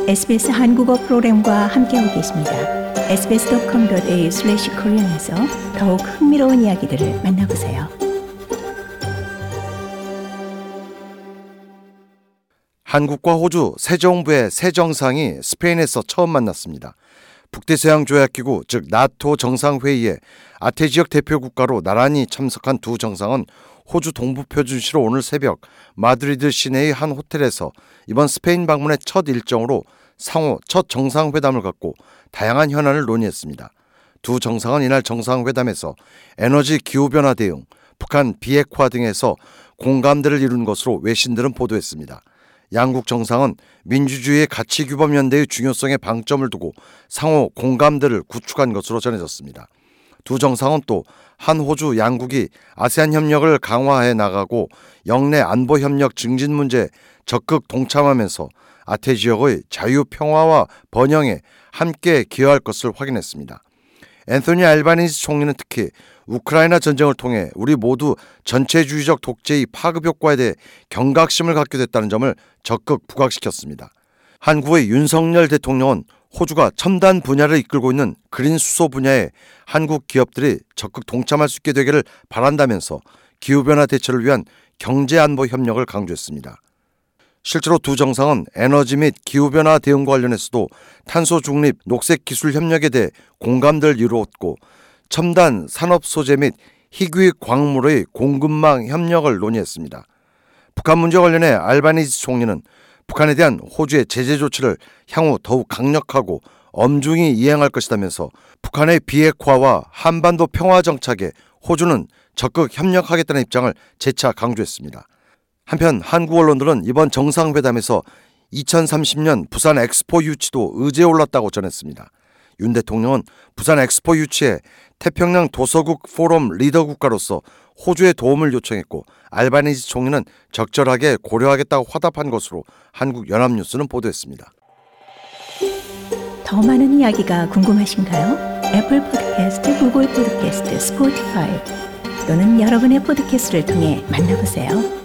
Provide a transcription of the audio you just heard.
SBS 한국어 프로그램과 함께하고 계십니다. sbs.com.au/korean에서 더욱 흥미로운 이야기들을 만나보세요. 한국과 호주 새 정부의 새 정상이 스페인에서 처음 만났습니다. 북대서양조약기구 즉 나토 정상회의에 아태 지역 대표국가로 나란히 참석한 두 정상은 호주 동부표준시로 오늘 새벽 마드리드 시내의 한 호텔에서 이번 스페인 방문의 첫 일정으로 상호 첫 정상회담을 갖고 다양한 현안을 논의했습니다. 두 정상은 이날 정상회담에서 에너지 기후변화 대응, 북한 비핵화 등에서 공감대를 이룬 것으로 외신들은 보도했습니다. 양국 정상은 민주주의의 가치규범연대의 중요성에 방점을 두고 상호 공감대를 구축한 것으로 전해졌습니다. 두 정상은 또 한 호주 양국이 아세안 협력을 강화해 나가고 영내 안보 협력 증진 문제에 적극 동참하면서 아태 지역의 자유 평화와 번영에 함께 기여할 것을 확인했습니다. 앤소니 알바니지 총리는 특히 우크라이나 전쟁을 통해 우리 모두 전체주의적 독재의 파급 효과에 대해 경각심을 갖게 됐다는 점을 적극 부각시켰습니다. 한국의 윤석열 대통령은 호주가 첨단 분야를 이끌고 있는 그린 수소 분야에 한국 기업들이 적극 동참할 수 있게 되기를 바란다면서 기후변화 대처를 위한 경제안보 협력을 강조했습니다. 실제로 두 정상은 에너지 및 기후변화 대응과 관련해서도 탄소 중립, 녹색 기술 협력에 대해 공감대를 이루었고 첨단 산업 소재 및 희귀 광물의 공급망 협력을 논의했습니다. 북한 문제와 관련해 알바니지 총리는 북한에 대한 호주의 제재 조치를 향후 더욱 강력하고 엄중히 이행할 것이라면서 북한의 비핵화와 한반도 평화 정착에 호주는 적극 협력하겠다는 입장을 재차 강조했습니다. 한편 한국 언론들은 이번 정상회담에서 2030년 부산 엑스포 유치도 의제에 올랐다고 전했습니다. 윤 대통령은 부산 엑스포 유치에 태평양 도서국 포럼 리더 국가로서 호주의 도움을 요청했고 알바니지 총리는 적절하게 고려하겠다고 화답한 것으로 한국 연합뉴스는 보도했습니다. 더 많은 이야기가 궁금하신가요? 애플 팟캐스트, 구글 팟캐스트, 스포티파이 또는 여러분의 팟캐스트를 통해 만나보세요.